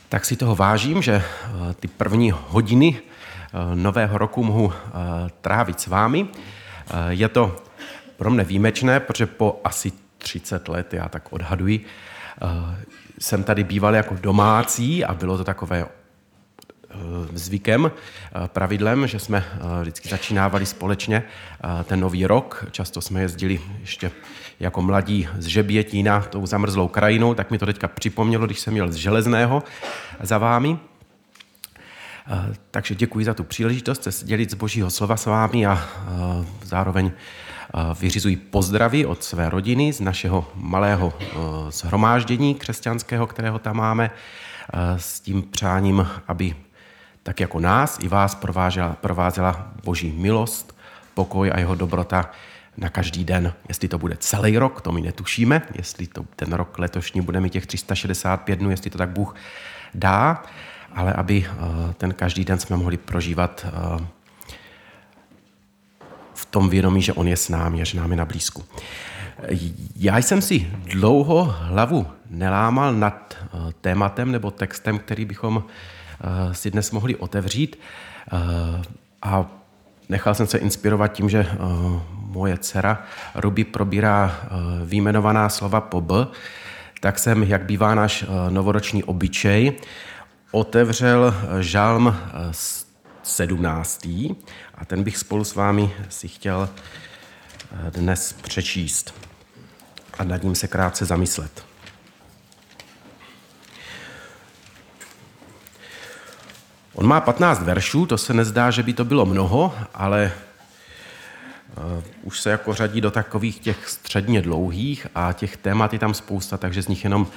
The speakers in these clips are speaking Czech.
Tak si toho vážím, že ty první hodiny nového roku mohu trávit s vámi. Je to pro mě výjimečné, protože po asi 30 let, já tak odhaduji, jsem tady býval jako domácí a bylo to takové zvykem, pravidlem, že jsme vždycky začínávali společně ten nový rok. Často jsme jezdili ještě jako mladí z Žebětína tou zamrzlou krajinou, tak mi to teďka připomnělo, když jsem jel z Železného za vámi. Takže děkuji za tu příležitost se dělit z Božího slova s vámi a zároveň vyřizuji pozdravy od své rodiny z našeho malého shromáždění křesťanského, kterého tam máme, s tím přáním, aby tak jako nás i vás provázela Boží milost, pokoj a jeho dobrota na každý den. Jestli to bude celý rok, to my netušíme, jestli to ten rok letošní bude mít těch 365 dnů, jestli to tak Bůh dá, ale aby ten každý den jsme mohli prožívat v tom vědomí, že on je s námi, že nám je na blízku. Já jsem si dlouho hlavu nelámal nad tématem nebo textem, který bychom si dnes mohli otevřít a nechal jsem se inspirovat tím, že moje dcera Ruby probírá vyjmenovaná slova po B, tak jsem, jak bývá náš novoroční obyčej, otevřel žalm 17. a ten bych spolu s vámi si chtěl dnes přečíst a nad ním se krátce zamyslet. On má 15 veršů, to se nezdá, že by to bylo mnoho, ale už se jako řadí do takových těch středně dlouhých a těch témat je tam spousta, takže z nich jenom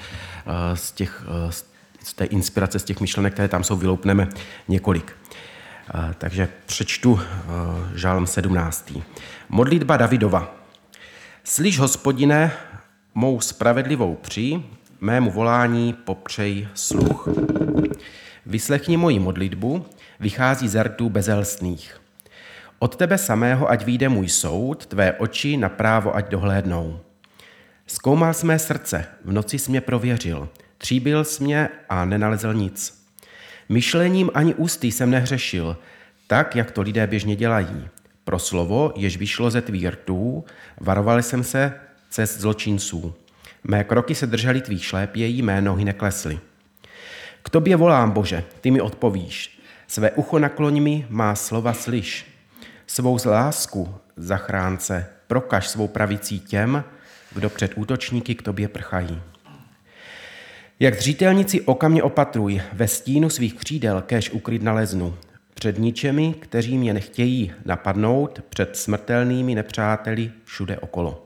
z té inspirace, z těch myšlenek, které tam jsou, vyloupneme několik. Takže přečtu žalm 17. Modlitba Davidova. Slyš, Hospodine, mou spravedlivou při, mému volání popřej sluch. Vyslechni moji modlitbu, vychází z rtů bezelstných. Od tebe samého ať vyjde můj soud, tvé oči na právo ať dohlédnou. Zkoumal jsi mé srdce, v noci jsi mě prověřil, tříbil jsi mě a nenalezl nic. Myšlením ani ústy jsem nehřešil, tak, jak to lidé běžně dělají. Pro slovo, jež vyšlo ze tvých rtů, varoval jsem se cest zločinců. Mé kroky se držely tvých šlépějí, mé nohy neklesly. K tobě volám, Bože, ty mi odpovíš. Své ucho nakloň mi, má slova slyš. Svou lásku, zachránce, prokaž svou pravicí těm, kdo před útočníky k tobě prchají. Jak dřítelníci oka mě opatruj, ve stínu svých křídel kéž ukryt naleznu. Před ničemi, kteří mě nechtějí napadnout, před smrtelnými nepřáteli všude okolo.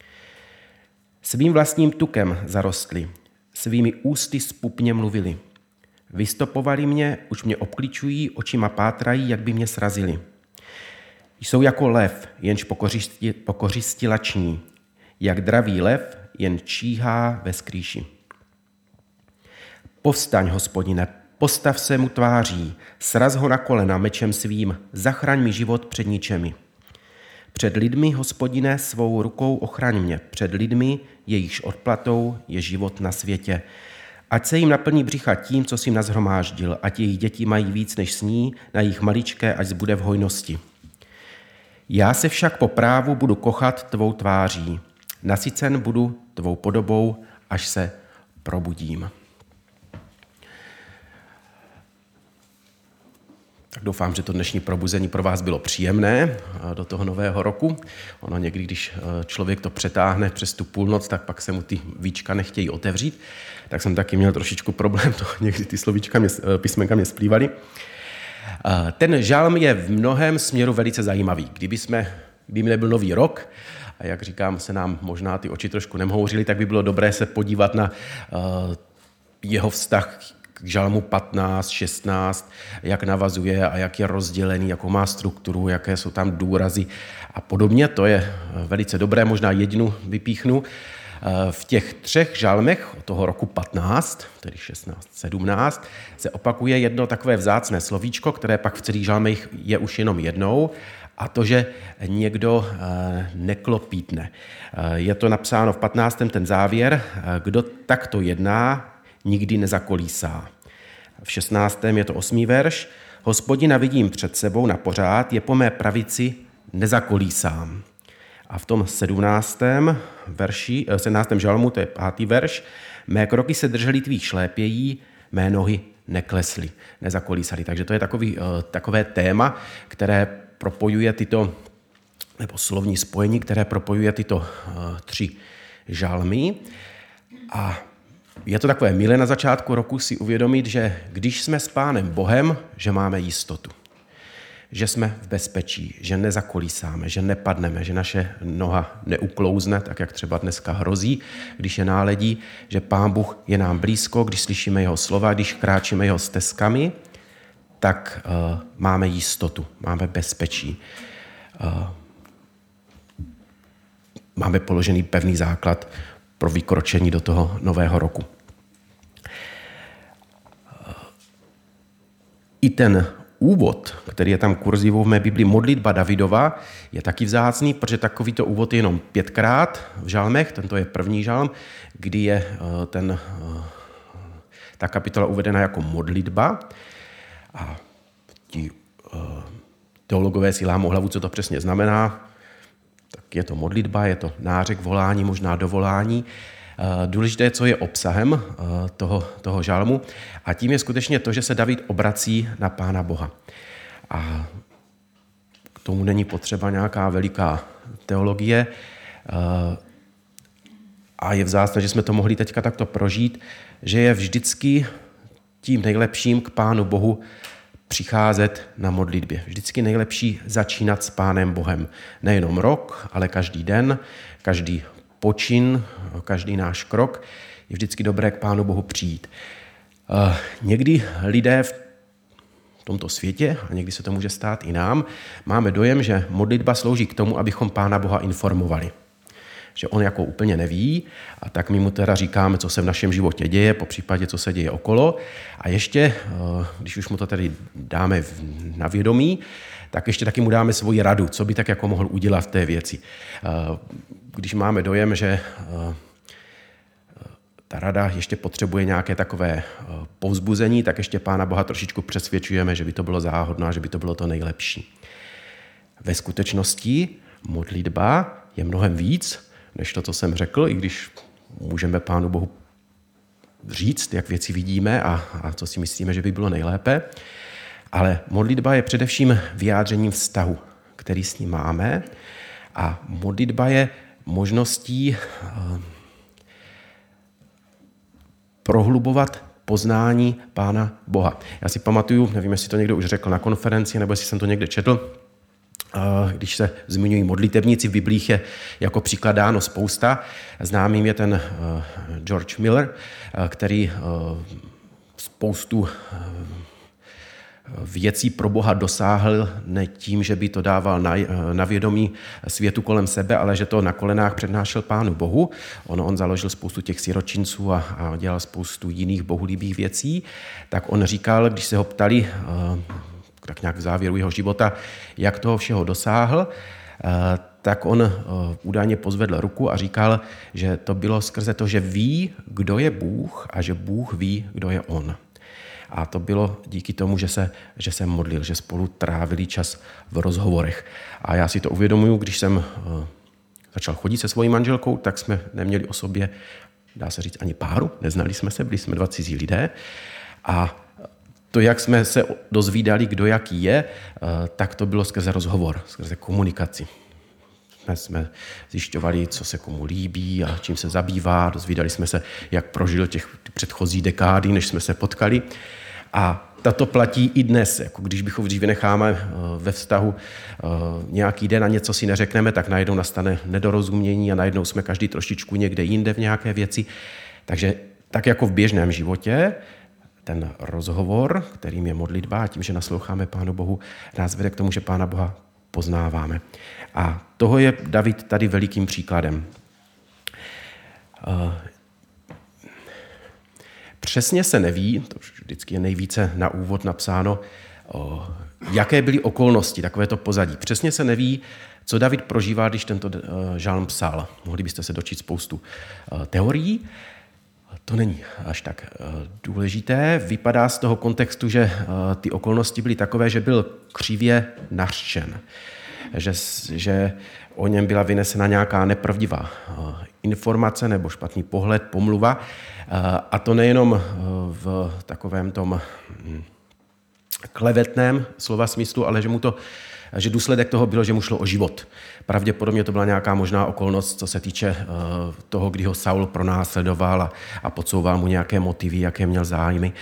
Svým vlastním tukem zarostli, svými ústy spupně mluvili. Vystopovali mě, už mě obklíčují, očima pátrají, jak by mě srazili. Jsou jako lev, jenž po kořisti lační, jak dravý lev, jen číhá ve skrýši. Povstaň, Hospodine, postav se mu tváří, sraz ho na kolena mečem svým, zachraň mi život před ničemi. Před lidmi, Hospodine, svou rukou ochraň mě, před lidmi, jejichž odplatou je život na světě. Ať se jim naplní břicha tím, co jsi jim nazhromáždil, ať jejich děti mají víc než sní, na jejich maličké, ať zbude v hojnosti. Já se však po právu budu kochat tvou tváří, nasycen budu tvou podobou, až se probudím. Tak doufám, že to dnešní probuzení pro vás bylo příjemné do toho nového roku. Ono někdy, když člověk to přetáhne přes tu půlnoc, tak pak se mu ty víčka nechtějí otevřít. Tak jsem taky měl trošičku problém, to někdy ty písmenka mě splývaly. Ten žalm je v mnohém směru velice zajímavý. Kdyby nebyl nový rok, a jak říkám, se nám možná ty oči trošku nemhouřily, tak by bylo dobré se podívat na jeho vztah k žalmu 15, 16, jak navazuje a jak je rozdělený, jakou má strukturu, jaké jsou tam důrazy a podobně. To je velice dobré, možná jednu vypíchnu. V těch 3 žalmech od toho roku 15, tedy 16, 17, se opakuje jedno takové vzácné slovíčko, které pak v celých žalmech je už jenom jednou, a to, že někdo neklopítne. Je to napsáno v 15. ten závěr, kdo takto jedná, nikdy nezakolísá. v 16. je to 8. verš. Hospodina vidím před sebou na pořád, je po mé pravici, nezakolísám. A v tom 17. žalmu, to je 5. verš, mé kroky se držely tvých šlépějí, mé nohy neklesly, nezakolísaly. Takže to je takové téma, které propojuje tyto, nebo slovní spojení, které propojuje tyto 3 žalmy. A je to takové milé na začátku roku si uvědomit, že když jsme s Pánem Bohem, že máme jistotu. Že jsme v bezpečí, že nezakolísáme, že nepadneme, že naše noha neuklouzne, tak jak třeba dneska hrozí, když je náledí, že Pán Bůh je nám blízko, když slyšíme jeho slova, když kráčíme jeho stezkami, tak máme jistotu, máme bezpečí. Máme položený pevný základ pro vykročení do toho nového roku. I ten úvod, který je tam kurzivou v mé Biblii, modlitba Davidova, je taky vzácný, protože takovýto úvod je jenom 5krát v žalmech, tento je první žalm, kdy je ta kapitola uvedena jako modlitba a ti teologové si lámou hlavu, co to přesně znamená, tak je to modlitba, je to nářek, volání, možná dovolání. Důležité, co je obsahem toho žalmu, a tím je skutečně to, že se David obrací na Pána Boha. A k tomu není potřeba nějaká veliká teologie a je vzácné, že jsme to mohli teďka takto prožít, že je vždycky tím nejlepším k Pánu Bohu přicházet na modlitbě. Vždycky nejlepší začínat s Pánem Bohem. Nejenom rok, ale každý den, každý počin, každý náš krok, je vždycky dobré k Pánu Bohu přijít. Někdy lidé v tomto světě, a někdy se to může stát i nám, máme dojem, že modlitba slouží k tomu, abychom Pána Boha informovali. Že on jako úplně neví, a tak my mu teda říkáme, co se v našem životě děje, po případě, co se děje okolo. A ještě, když už mu to tady dáme na vědomí, tak ještě taky mu dáme svoji radu, co by tak jako mohl udělat v té věci. Když máme dojem, že ta rada ještě potřebuje nějaké takové povzbuzení, tak ještě Pána Boha trošičku přesvědčujeme, že by to bylo záhodno a že by to bylo to nejlepší. Ve skutečnosti modlitba je mnohem víc, než to, co jsem řekl, i když můžeme Pánu Bohu říct, jak věci vidíme a co si myslíme, že by bylo nejlépe. Ale modlitba je především vyjádřením vztahu, který s ním máme, a modlitba je možností prohlubovat poznání Pána Boha. Já si pamatuju, nevím, jestli to někdo už řekl na konferenci, nebo jestli jsem to někde četl, když se zmiňují modlitevníci, v Biblích je jako příklad dáno spousta. Známým je ten George Miller, který spoustu věcí pro Boha dosáhl ne tím, že by to dával na vědomí světu kolem sebe, ale že to na kolenách přednášel Pánu Bohu. On založil spoustu těch siročinců a dělal spoustu jiných bohulibých věcí. Tak on říkal, když se ho ptali, tak nějak v závěru jeho života, jak toho všeho dosáhl, tak on údajně pozvedl ruku a říkal, že to bylo skrze to, že ví, kdo je Bůh a že Bůh ví, kdo je on. A to bylo díky tomu, že se modlil, že spolu trávili čas v rozhovorech. A já si to uvědomuji, když jsem začal chodit se svojí manželkou, tak jsme neměli o sobě, dá se říct, ani páru, neznali jsme se, byli jsme 2 cizí lidé. A to, jak jsme se dozvídali, kdo jaký je, tak to bylo skrze rozhovor, skrze komunikaci. Jsme zjišťovali, co se komu líbí a čím se zabývá. Dozvídali jsme se, jak prožil těch předchozí dekády, než jsme se potkali. A tato platí i dnes. Jako když bychom dříve necháme ve vztahu nějaký den a něco si neřekneme, tak najednou nastane nedorozumění a najednou jsme každý trošičku někde jinde v nějaké věci. Takže tak jako v běžném životě, ten rozhovor, kterým je modlitba, a tím, že nasloucháme Pánu Bohu, nás vede k tomu, že Pána Boha poznáváme. A toho je David tady velikým příkladem. Přesně se neví, to vždycky je nejvíce na úvod napsáno, jaké byly okolnosti, takové to pozadí. Přesně se neví, co David prožíval, když tento žalm psal. Mohli byste se dočít spoustu teorií. To není až tak důležité. Vypadá z toho kontextu, že ty okolnosti byly takové, že byl křivě nařčen. Že o něm byla vynesena nějaká nepravdivá informace nebo špatný pohled, pomluva. A to nejenom v takovém tom klevetném slova smyslu, ale že důsledek toho bylo, že mu šlo o život. Pravděpodobně to byla nějaká možná okolnost, co se týče toho, kdy ho Saul pronásledoval a podsouval mu nějaké motivy, jaké měl zájmy.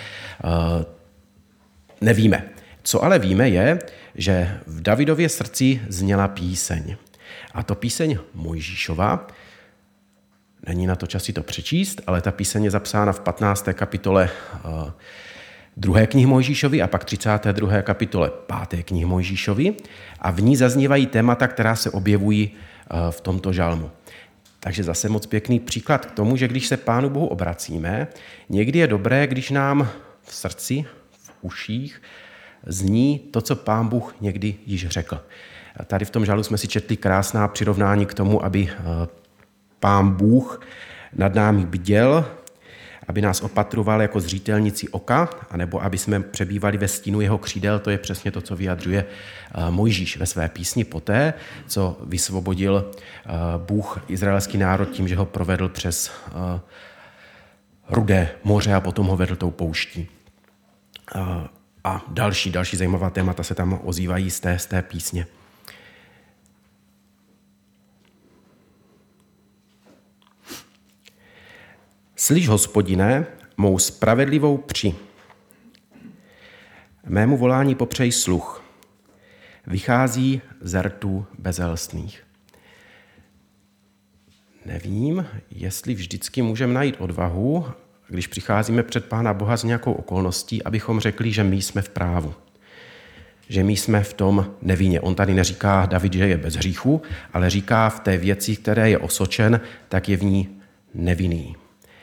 Nevíme. Co ale víme je, že v Davidově srdci zněla píseň. A to píseň Mojžíšova, není na to čas si to přečíst, ale ta píseň je zapsána v 15. kapitole 2. knihy Mojžíšovi a pak 32. kapitole 5. knihy Mojžíšovi a v ní zaznívají témata, která se objevují v tomto žalmu. Takže zase moc pěkný příklad k tomu, že když se Pánu Bohu obracíme, někdy je dobré, když nám v srdci, v uších zní to, co Pán Bůh někdy již řekl. Tady v tom žalu jsme si četli krásná přirovnání k tomu, aby Pán Bůh nad námi bděl, aby nás opatroval jako zřítelnici oka, anebo aby jsme přebývali ve stínu jeho křídel. To je přesně to, co vyjadřuje Mojžíš ve své písni poté, co vysvobodil Bůh izraelský národ tím, že ho provedl přes Rudé moře a potom ho vedl tou pouští. A další zajímavá témata se tam ozývají z té písně. Slyš, Hospodine, mou spravedlivou při. Mému volání popřej sluch. Vychází z rtů bezelstných. Nevím, jestli vždycky můžeme najít odvahu, když přicházíme před Pána Boha s nějakou okolností, abychom řekli, že my jsme v právu. Že my jsme v tom nevinně. On tady neříká David, že je bez hříchu, ale říká v té věci, které je osočen, tak je v ní nevinný.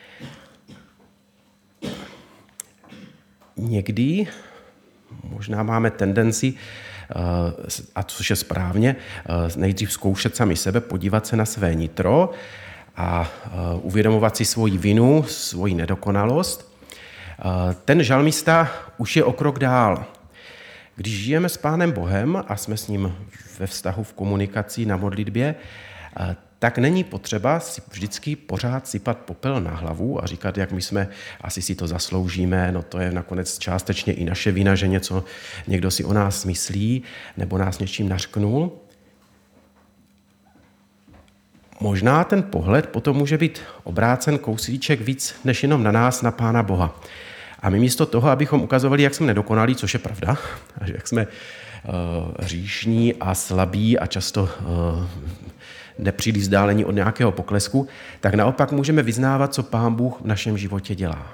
Někdy možná máme tendenci, a což je správně, nejdřív zkoušet sami sebe, podívat se na své nitro a uvědomovat si svoji vinu, svoji nedokonalost. Ten žalmista už je o krok dál. Když žijeme s Pánem Bohem a jsme s ním ve vztahu, v komunikaci, na modlitbě, tak není potřeba si vždycky pořád sypat popel na hlavu a říkat, jak my jsme, asi si to zasloužíme, no to je nakonec částečně i naše vina, že někdo si o nás myslí nebo nás něčím nařknul. Možná ten pohled potom může být obrácen kousíček víc než jenom na nás, na Pána Boha. A my místo toho, abychom ukazovali, jak jsme nedokonalí, což je pravda, jak jsme hříšní a slabí a často nepříliš vzdálení od nějakého poklesku, tak naopak můžeme vyznávat, co Pán Bůh v našem životě dělá.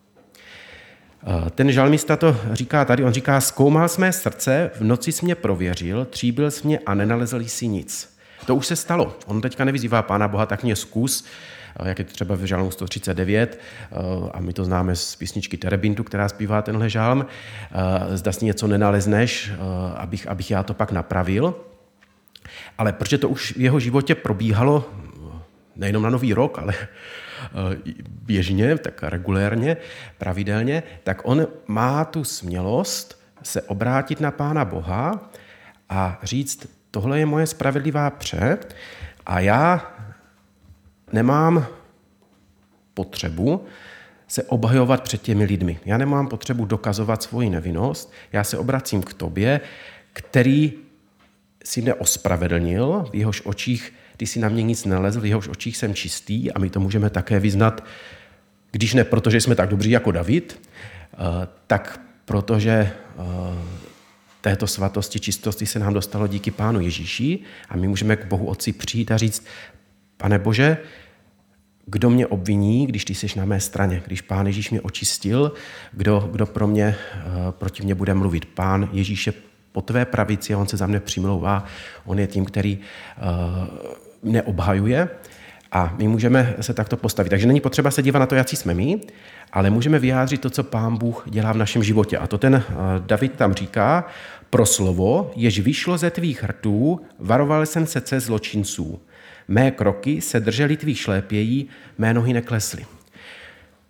Ten žalmista to říká tady, on říká, zkoumal jsme srdce, v noci jsi mě prověřil, tříbil jsi mě a nenalezl jsi nic. To už se stalo. On teďka nevyzývá Pána Boha, tak mě zkus, jak je to třeba v žalmu 139, a my to známe z písničky Terebintu, která zpívá tenhle žalm, zda si něco nenalezneš, abych já to pak napravil. Ale protože to už v jeho životě probíhalo nejenom na Nový rok, ale běžně, tak regulérně, pravidelně, tak on má tu smělost se obrátit na Pána Boha a říct, tohle je moje spravedlivá pře a já nemám potřebu se obhajovat před těmi lidmi. Já nemám potřebu dokazovat svoji nevinnost, já se obracím k tobě, který si neospravedlnil, v jehož očích, ty si na mě nic nelezl, v jehož očích jsem čistý a my to můžeme také vyznat, když ne protože jsme tak dobří jako David, tak protože této svatosti, čistosti se nám dostalo díky Pánu Ježíši a my můžeme k Bohu Otci přijít a říct, Pane Bože, kdo mě obviní, když ty jsi na mé straně, když Pán Ježíš mě očistil, kdo proti mě bude mluvit. Pán Ježíš je po tvé pravici a on se za mne přimlouvá. On je tím, který mě obhajuje a my můžeme se takto postavit. Takže není potřeba se dívat na to, jaký jsme my, ale můžeme vyjádřit to, co Pán Bůh dělá v našem životě. A to ten David tam říká, pro slovo, jež vyšlo ze tvých rtů, varoval jsem se cest zločinců. Mé kroky se držely tvých šlépějí, mé nohy neklesly.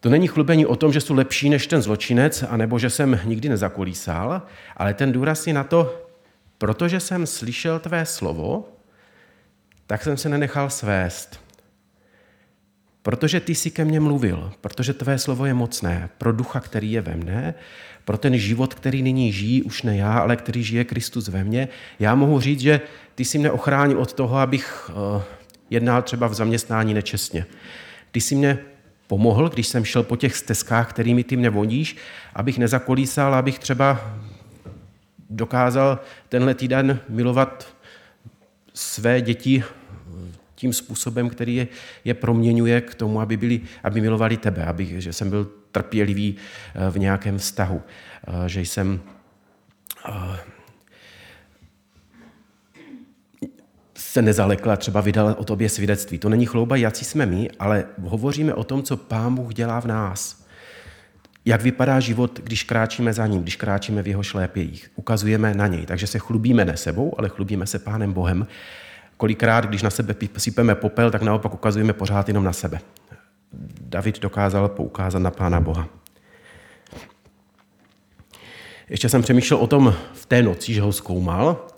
To není chlubení o tom, že jsem lepší než ten zločinec, anebo že jsem nikdy nezakolísal, ale ten důraz je na to, protože jsem slyšel tvé slovo, tak jsem se nenechal svést. Protože ty jsi ke mně mluvil, protože tvé slovo je mocné pro ducha, který je ve mne, pro ten život, který nyní žijí, už ne já, ale který žije Kristus ve mně. Já mohu říct, že ty jsi mne ochránil od toho, abych jednal třeba v zaměstnání nečestně. Ty jsi mě pomohl, když jsem šel po těch stezkách, kterými ty mě vodíš, abych nezakolísal, abych třeba dokázal tenhle týden milovat své děti tím způsobem, který je proměňuje k tomu, aby milovali tebe, že jsem byl trpělivý v nějakém vztahu, že jsem se nezalekl a třeba vydal o tobě svědectví. To není chlouba, jací jsme my, ale hovoříme o tom, co Pán Bůh dělá v nás. Jak vypadá život, když kráčíme za ním, když kráčíme v jeho šlépějích. Ukazujeme na něj. Takže se chlubíme ne sebou, ale chlubíme se Pánem Bohem. Kolikrát, když na sebe sypeme popel, tak naopak ukazujeme pořád jenom na sebe. David dokázal poukázat na Pána Boha. Ještě jsem přemýšlel o tom v té noci, že ho zkoumal.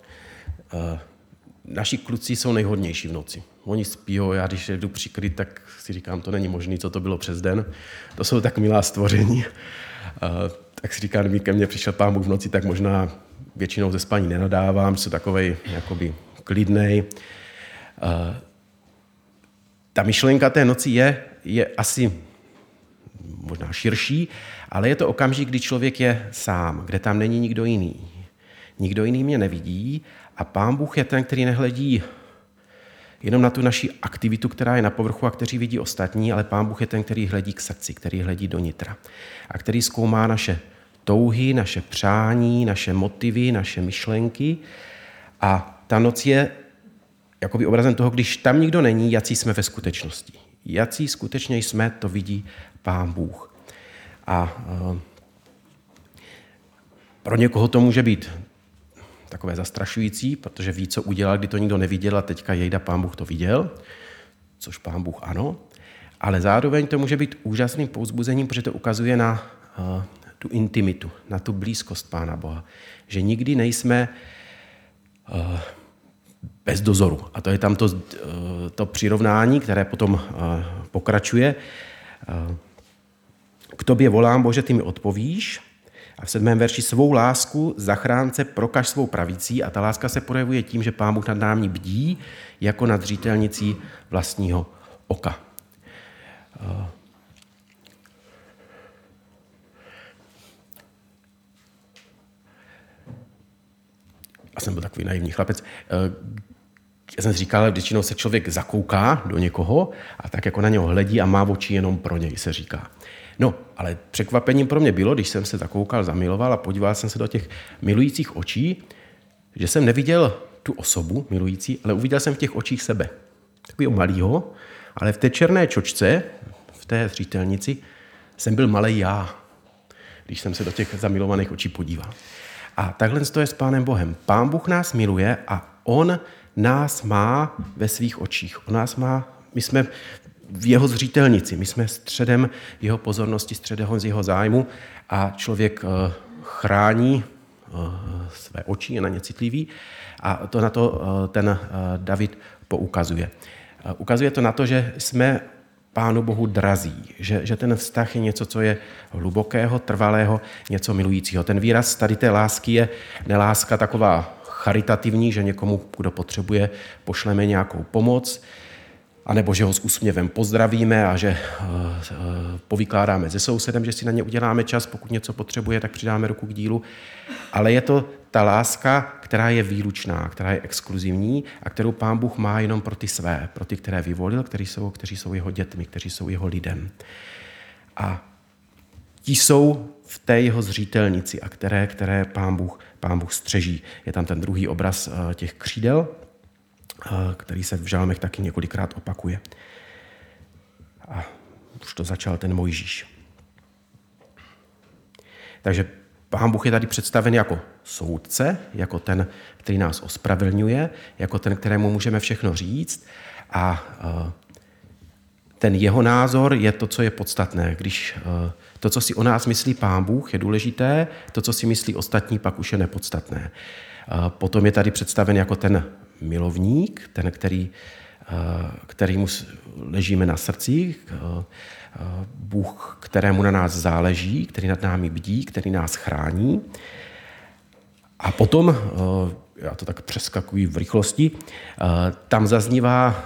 Naši kluci jsou nejhodnější v noci. Oni spí, já když jdu přikryt, tak si říkám, to není možné, co to bylo přes den. To jsou tak milá stvoření. Tak si říkám, kdyby ke mně přišel Pán Bůh v noci, tak možná většinou ze spaní nenadávám, jsem takovej jakoby klidnej. Ta myšlenka té noci je asi možná širší, ale je to okamžik, kdy člověk je sám, kde tam není nikdo jiný. Nikdo jiný mě nevidí a Pán Bůh je ten, který nehledí jenom na tu naši aktivitu, která je na povrchu a kteří vidí ostatní, ale Pán Bůh je ten, který hledí k srdci, který hledí do nitra a který zkoumá naše touhy, naše přání, naše motivy, naše myšlenky a ta noc je jakoby obrazem toho, když tam nikdo není, jací jsme ve skutečnosti. Jací skutečně jsme, to vidí Pán Bůh. A pro někoho to může být takové zastrašující, protože ví, co udělal, kdy to nikdo neviděl a teďka jejda Pán Bůh to viděl, což Pán Bůh ano, ale zároveň to může být úžasným povzbuzením, protože to ukazuje na tu intimitu, na tu blízkost Pána Boha. Že nikdy nejsme bez dozoru. A to je tam to přirovnání, které potom pokračuje. K tobě volám, Bože, ty mi odpovíš. A v 7. verši svou lásku zachránce prokaž svou pravicí a ta láska se projevuje tím, že Pán Bůh nad námi bdí jako nad zřetelnicí vlastního oka. Já jsem byl takový naivní chlapec. Já jsem si říkal, většinou se člověk zakouká do někoho a tak jako na něho hledí a má oči jenom pro něj, se říká. No, ale překvapením pro mě bylo, když jsem se zakoukal, zamiloval a podíval jsem se do těch milujících očí, že jsem neviděl tu osobu milující, ale uviděl jsem v těch očích sebe. Takového malýho, ale v té černé čočce, v té zřetelnici, jsem byl malej já, když jsem se do těch zamilovaných očí podíval. A takhle to je s Pánem Bohem. Pán Bůh nás miluje a on nás má ve svých očích. On nás má, my jsme v jeho zřetelnici, my jsme středem jeho pozornosti, středem jeho zájmu a člověk chrání své oči, je na ně citlivý a to na to ten David poukazuje. Ukazuje to na to, že jsme Pánu Bohu drazí, že ten vztah je něco, co je hlubokého, trvalého, něco milujícího. Ten výraz tady té lásky je neláska taková charitativní, že někomu, kdo potřebuje, pošleme nějakou pomoc, anebo že ho s úsměvem pozdravíme a že povykládáme se sousedem, že si na ně uděláme čas, pokud něco potřebuje, tak přidáme ruku k dílu. Ale je to ta láska, která je výlučná, která je exkluzivní a kterou Pán Bůh má jenom pro ty své, pro ty, které vyvolil, kteří jsou jeho dětmi, kteří jsou jeho lidem. A ti jsou v té jeho zřetelnici a které Pán Bůh střeží. Je tam ten druhý obraz těch křídel, který se v žalmech taky několikrát opakuje. A už to začal ten Mojžíš. Takže Pán Bůh je tady představen jako soudce, jako ten, který nás ospravedlňuje, jako ten, kterému můžeme všechno říct a ten jeho názor je to, co je podstatné. Když to, co si o nás myslí Pán Bůh, je důležité, to, co si myslí ostatní, pak už je nepodstatné. Potom je tady představen jako ten milovník, ten, kterýmu ležíme na srdcích, Bůh, kterému na nás záleží, který nad námi bdí, který nás chrání. A potom, já to tak přeskakuji v rychlosti, tam zaznívá,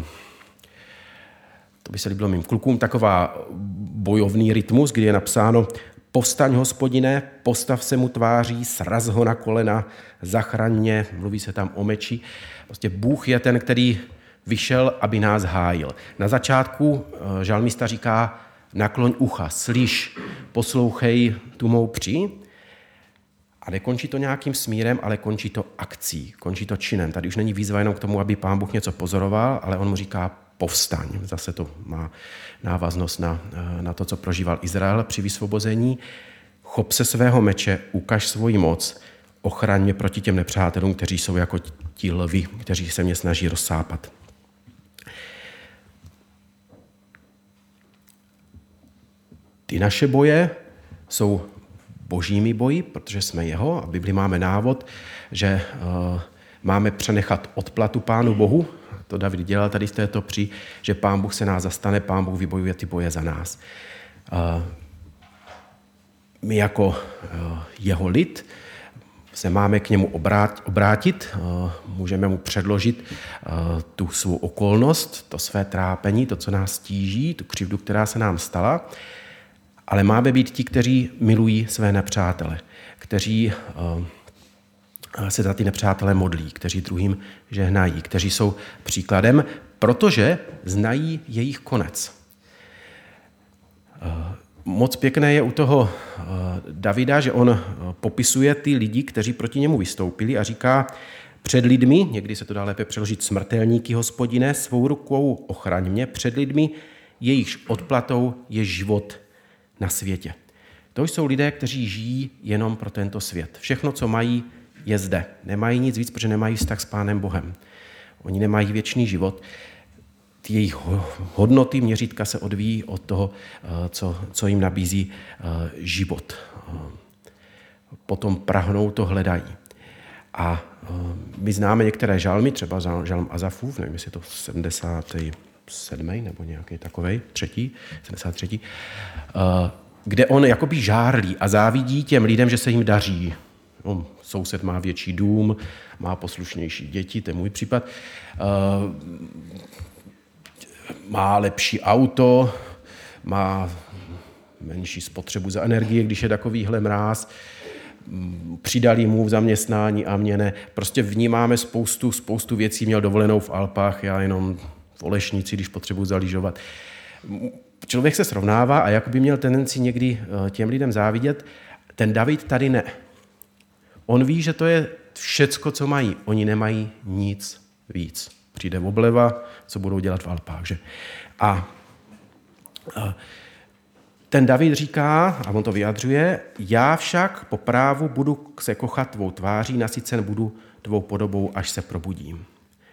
to by se líbilo mým klukům, taková bojovný rytmus, kdy je napsáno: povstaň, Hospodine, postav se mu tváří, sraz ho na kolena, zachraň mě, mluví se tam o meči. Prostě Bůh je ten, který vyšel, aby nás hájil. Na začátku žalmista říká: nakloň ucha, slyš, poslouchej tu mou při. A nekončí to nějakým smírem, ale končí to akcí, končí to činem. Tady už není výzva jenom k tomu, aby Pán Bůh něco pozoroval, ale on mu říká: povstaň. Zase to má návaznost na to, co prožíval Izrael při vysvobození. Chop se svého meče, ukaž svoji moc, ochraň mě proti těm nepřátelům, kteří jsou jako ti lvi, kteří se mě snaží rozsápat. Ty naše boje jsou božími boji, protože jsme jeho. A v Bibli máme návod, že máme přenechat odplatu Pánu Bohu. To David dělal tady v této při, že Pán Bůh se nás zastane, Pán Bůh vybojuje ty boje za nás. My jako jeho lid se máme k němu obrátit, můžeme mu předložit tu svou okolnost, to své trápení, to, co nás tíží, tu křivdu, která se nám stala, ale máme být ti, kteří milují své nepřátele, kteří se za ty nepřátelé modlí, kteří druhým žehnají, kteří jsou příkladem, protože znají jejich konec. Moc pěkné je u toho Davida, že on popisuje ty lidi, kteří proti němu vystoupili a říká: před lidmi, někdy se to dá lépe přeložit, smrtelníky, Hospodine, svou rukou ochraň mě před lidmi, jejichž odplatou je život na světě. To jsou lidé, kteří žijí jenom pro tento svět. Všechno, co mají, je zde. Nemají nic víc, protože nemají vztah s Pánem Bohem. Oni nemají věčný život. Ty jejich hodnoty, měřítka se odvíjí od toho, co jim nabízí život. Potom prahnou, to hledají. A my známe některé žalmy, třeba žalm Azafův, nevím, jestli je to 77. nebo nějaký takovej, 73. Kde on jakoby žárlí a závidí těm lidem, že se jim daří. Soused má větší dům, má poslušnější děti, to je můj případ. Má lepší auto, má menší spotřebu za energie, když je takovýhle mráz. Přidali mu v zaměstnání a mě ne. Prostě vnímáme spoustu věcí. Měl dovolenou v Alpách, já jenom v Olešnici, když potřebuji zalížovat. Člověk se srovnává a jak by měl tendenci někdy těm lidem závidět. Ten David tady ne. On ví, že to je všecko, co mají. Oni nemají nic víc. Přijde obleva, co budou dělat v Alpách. Že? A ten David říká, a on to vyjadřuje: já však po právu budu se kochat tvou tváří, nasycen budu tvou podobou, až se probudím.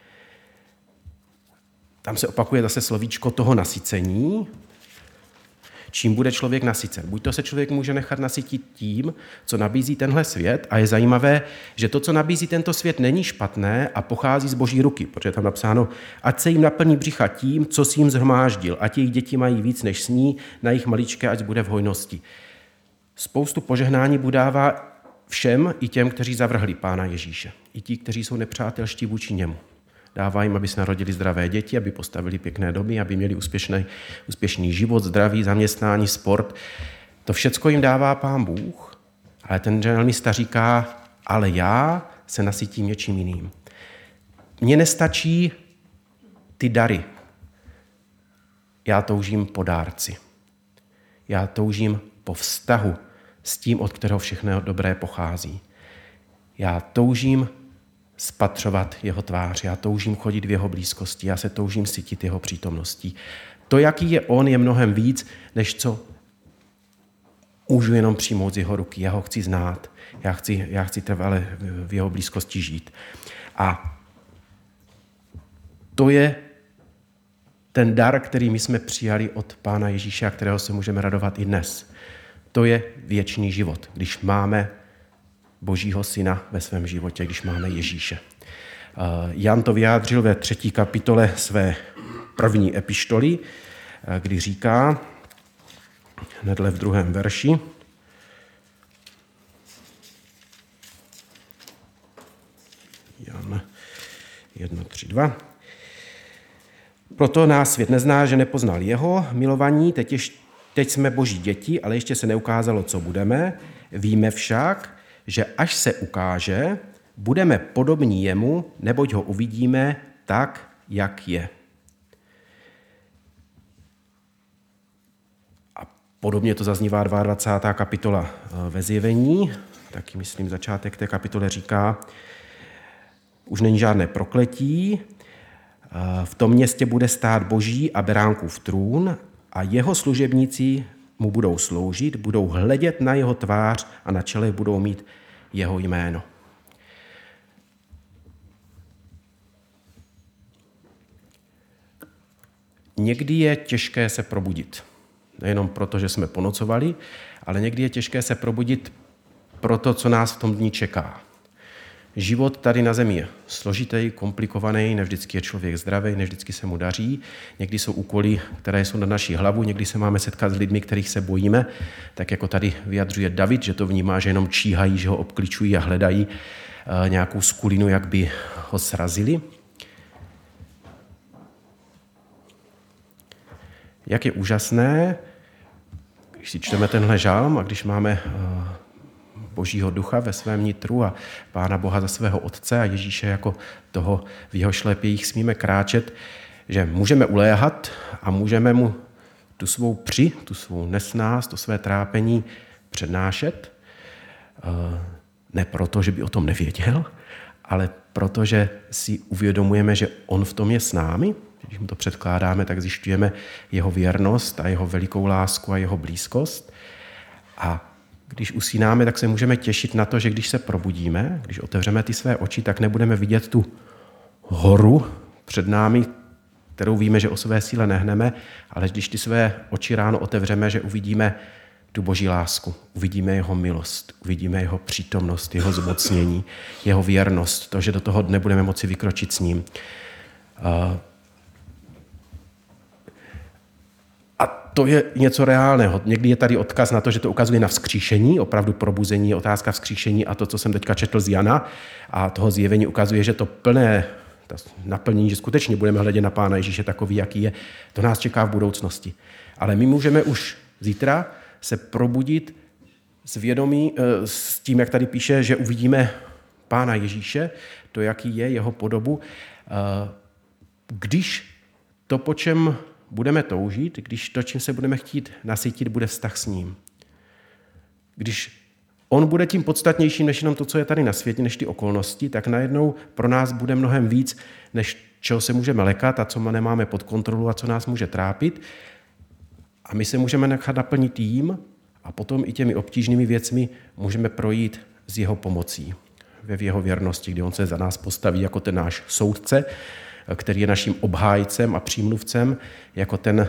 Tam se opakuje zase slovíčko toho nasycení. Čím bude člověk nasycen? Buď to se člověk může nechat nasytit tím, co nabízí tenhle svět, a je zajímavé, že to, co nabízí tento svět, není špatné a pochází z Boží ruky, protože je tam napsáno: ať se jim naplní břicha tím, co si jim zhromáždil, ať jejich děti mají víc než sní, na jejich maličké ať bude v hojnosti. Spoustu požehnání budává všem, i těm, kteří zavrhli Pána Ježíše, i ti, kteří jsou nepřátelští vůči němu. Dává jim, aby se narodili zdravé děti, aby postavili pěkné domy, aby měli úspěšný život, zdraví, zaměstnání, sport. To všecko jim dává Pán Bůh, ale ten žalmista říká: ale já se nasytím něčím jiným. Mně nestačí ty dary. Já toužím po dárci. Já toužím po vztahu s tím, od kterého všechno dobré pochází. Já toužím spatřovat jeho tvář, já toužím chodit v jeho blízkosti, já se toužím sytit jeho přítomností. To, jaký je on, je mnohem víc, než co můžu jenom přijmout z jeho ruky. Já ho chci znát, já chci trvale v jeho blízkosti žít. A to je ten dar, který my jsme přijali od Pána Ježíše a kterého se můžeme radovat i dnes. To je věčný život, když máme Božího syna ve svém životě, když máme Ježíše. Jan to vyjádřil ve 3. kapitole své první epištoly, kdy říká, hnedle v 2. verši, Jan 1:3-2. Proto nás svět nezná, že nepoznal jeho milovaní, teď jsme Boží děti, ale ještě se neukázalo, co budeme. Víme však, že až se ukáže, budeme podobní jemu, neboť ho uvidíme tak, jak je. A podobně to zaznívá 22. kapitola ve Zjevení, taky myslím začátek té kapitole říká, už není žádné prokletí, v tom městě bude stát Boží a beránkův trůn a jeho služebníci mu budou sloužit, budou hledět na jeho tvář a na čele budou mít jeho jméno. Někdy je těžké se probudit. Nejenom proto, že jsme ponocovali, ale někdy je těžké se probudit pro to, co nás v tom dni čeká. Život tady na zemi je složitý, komplikovaný, nevždycky je člověk zdravý, nevždycky se mu daří. Někdy jsou úkoly, které jsou na naší hlavu, někdy se máme setkat s lidmi, kterých se bojíme, tak jako tady vyjadřuje David, že to vnímá, že jenom číhají, že ho obkličují a hledají nějakou skulinu, jak by ho srazili. Jak je úžasné, když si čteme tenhle žálm a když máme Božího ducha ve svém nitru a Pána Boha za svého Otce a Ježíše jako toho, v jeho šlepějích smíme kráčet, že můžeme uléhat a můžeme mu tu svou tu svou nesnást, to své trápení přednášet. Ne proto, že by o tom nevěděl, ale proto, že si uvědomujeme, že on v tom je s námi. Když mu to předkládáme, tak zjišťujeme jeho věrnost a jeho velikou lásku a jeho blízkost. A když usínáme, tak se můžeme těšit na to, že když se probudíme, když otevřeme ty své oči, tak nebudeme vidět tu horu před námi, kterou víme, že o své síle nehneme, ale když ty své oči ráno otevřeme, že uvidíme tu Boží lásku, uvidíme jeho milost, uvidíme jeho přítomnost, jeho zmocnění, jeho věrnost, to, že do toho dne budeme moci vykročit s ním. A to je něco reálného. Někdy je tady odkaz na to, že to ukazuje na vzkříšení, opravdu probuzení, otázka vzkříšení a to, co jsem teďka četl z Jana a toho Zjevení ukazuje, že to plné naplnění, že skutečně budeme hledět na Pána Ježíše takový, jaký je, to nás čeká v budoucnosti. Ale my můžeme už zítra se probudit s vědomí, s tím, jak tady píše, že uvidíme Pána Ježíše, to, jaký je jeho podobu, když to, po čem budeme toužit, když to, čím se budeme chtít nasytit, bude vztah s ním. Když on bude tím podstatnějším, než jenom to, co je tady na světě, než ty okolnosti, tak najednou pro nás bude mnohem víc, než čeho se můžeme lekat a co nemáme pod kontrolu a co nás může trápit. A my se můžeme nechat naplnit jím a potom i těmi obtížnými věcmi můžeme projít s jeho pomocí, ve jeho věrnosti, kdy on se za nás postaví jako ten náš soudce, který je naším obhájcem a přímluvcem, jako ten,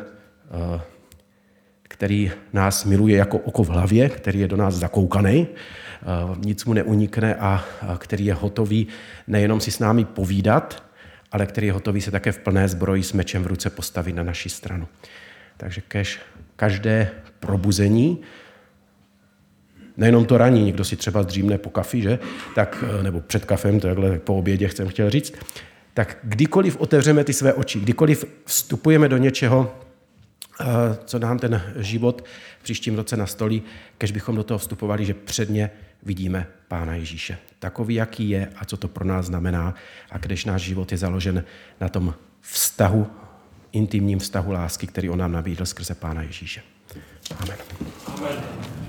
který nás miluje jako oko v hlavě, který je do nás zakoukaný, nic mu neunikne a který je hotový nejenom si s námi povídat, ale který je hotový se také v plné zbroji s mečem v ruce postavit na naši stranu. Takže každé probuzení, nejenom to raní, někdo si třeba zdřímne po kafi, že? Tak, nebo před kafem, takhle po obědě jsem chtěl říct, tak kdykoliv otevřeme ty své oči, kdykoliv vstupujeme do něčeho, co nám ten život v příštím roce nastolí, kež bychom do toho vstupovali, že předně vidíme Pána Ježíše. Takový, jaký je a co to pro nás znamená a když náš život je založen na tom vztahu, intimním vztahu lásky, který on nám nabídl skrze Pána Ježíše. Amen. Amen.